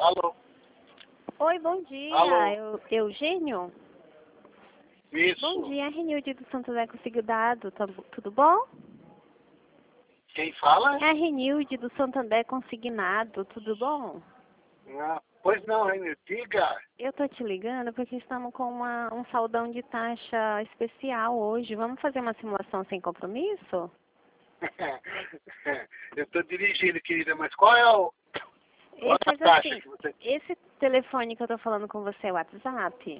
Alô? Oi, bom dia. Alô? Eugênio? Isso. Bom dia, Renilde do Santo André Consigo Dado. Tudo bom? Quem fala? É a Renilde do Santo André Consignado. Tudo bom? Ah, pois não, Renilde. Diga. Eu tô te ligando porque estamos com um saldão de taxa especial hoje. Vamos fazer uma simulação sem compromisso? Eu estou dirigindo, querida, mas qual é qual é a Faz taxa assim, que você... esse telefone que eu tô falando com você é o WhatsApp?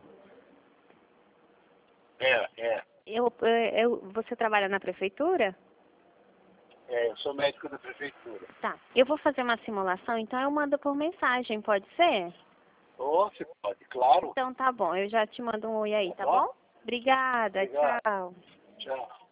É. Você trabalha na prefeitura? Eu sou médico da prefeitura. Tá. Eu vou fazer uma simulação, então eu mando por mensagem, pode ser? Oh, você pode, claro. Então tá bom, eu já te mando um oi aí, Tá tá bom? bom? Obrigada, Obrigado. tchau. Tchau.